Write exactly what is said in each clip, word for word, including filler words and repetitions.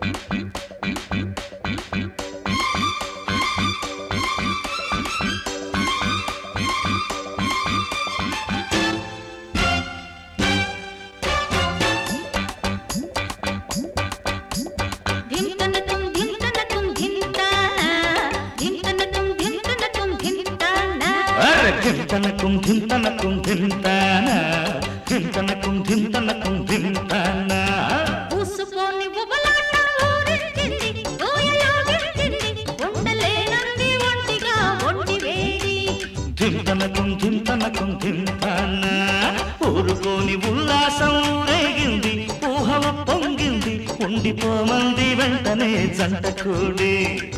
ధింతనకుం ధింతనకుం ధింతానా ధింతనకుం ధింతనకుం ధింతానా పూసుకొని ఉబలాట ఊరించింది దోయలాగించింది ఉండలేనంది ఒంటిగా ఒంటి వేడి ధింతనకుం ధింతనకుం ధింతానా ఊరుకోని ఉల్లాసం ఊరేగింది ఊహవ పొంగింది ఉండిపోమంది వెంటనే జంట కూడి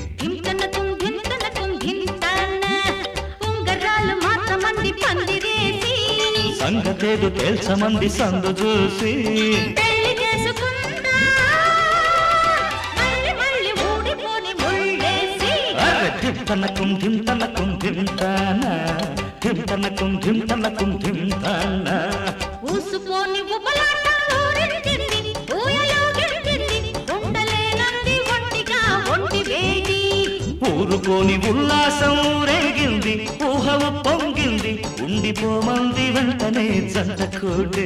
సంగతేదు తేల్చమంది సందు చూసి పెళ్లి చేసుకుందా మళ్ళీ మళ్ళీ ఊడిపోని ముళ్ళేసి ధింతనకుం ధింతనకుం ధింతానా ధింతనకుం ధింతనకుం ధింతానా ఊసుకొని ఉబలాట ఊరించింది ఊయలాగించింది ఉండలేనంది ఒంటిగా ఒంటి వేడి ఊరుకోని ఉల్లాసం ఊరేగింది ఊహవ పొంగింది ఉండిపోమంది వెంటనే జంట కూడే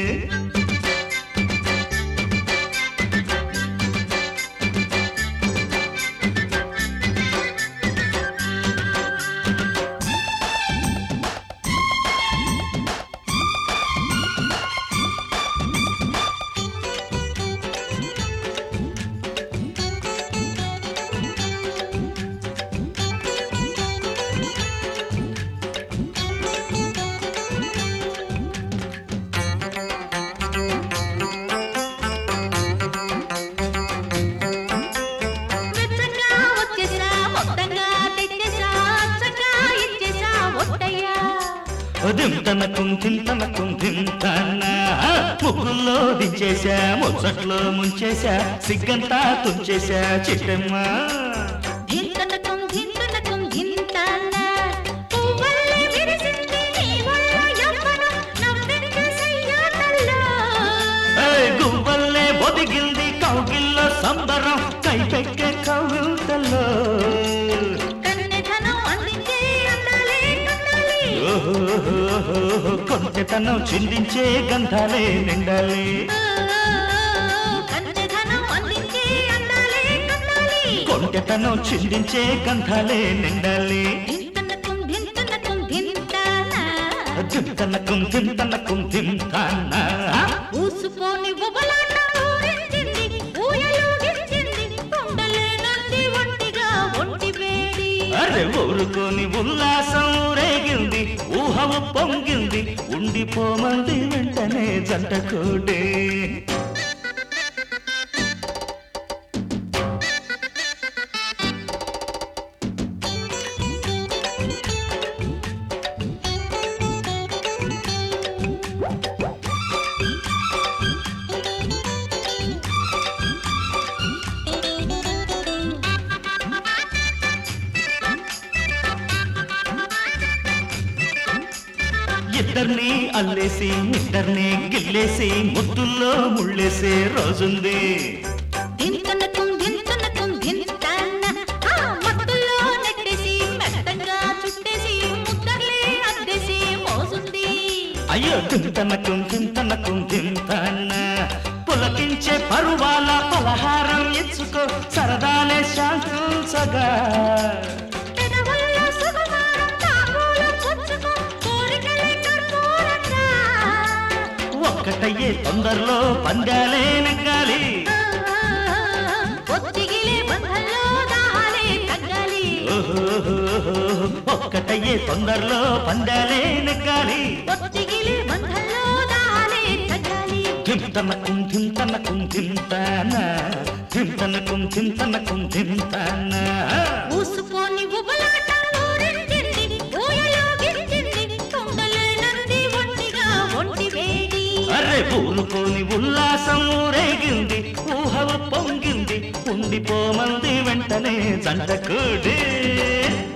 ధింతనకుం ధింతనకుం ధింతానా ముగ్గుల్లో దించేశా ముచ్చట్లో ముంచేశా సిగ్గంతా తుంచేశా చిట్టమ్మ ధింతనకుం ధింతనకుం ధింతానా పువ్వల్లే విరిసింది నీ వల్ల యవ్వనం నవ్వింది సయ్యాటల్లో గువ్వల్లే ఒదిగింది కౌగిల్లో సంబరం కైపెక్కే కౌగిల్తల్లో కొంటెతనం చిందించే గంధాలే నిండాలి కొంటెతనం చిందించే గంధాలే నిండాలి ధింతనకుం ధింతనకుం ధింతానా ఊసుకొని ఉబలాట ఊరించింది ఊయలాగించింది ఉండలేనంది ఒంటిగా ఒంటి వేడి అరే ఊరుకోని ఉల్లాసం ఊరేగింది ఊహవ పొంగింది ఉండిపోమంది వెంటనే జంట కూడే ఇద్దర్ని అల్లేసి ఇద్దర్ని గిల్లేసి ముద్దుల్లో ముళ్ళేసే రోజుంది ధింతనకుం ధింతనకుం ధింతానా ఆ మత్తులో నెట్టేసి మెత్తగా చుట్టేసి ముద్దర్లే అద్దేసి మోసుంది అయ్యో ధింతనకుం ధింతనకుం ధింతానా పులకించే పరువాల పలహారం ఇచ్చుకో సరదాలే శాంతించగా ఒక్కటయ్యే తొందరలో పందాలే నెగ్గాలి ఒక్కటయ్యే తొందరలో పందాలే నెగ్గాలి ధింతనకుం ధింతనకుం ధింతానా ధింతనకుం ధింతనకుం ధింతానా ఊసుకొని ఉబలాట ఊరించింది ఊయలాగించింది ఉండలేనంది ఒంటిగా ఒంటి వేడి అరే ఊరుకోని ఉల్లాసం ఊరేగింది ఊహవ పొంగింది ఉండిపోమంది వెంటనే జంట కూడే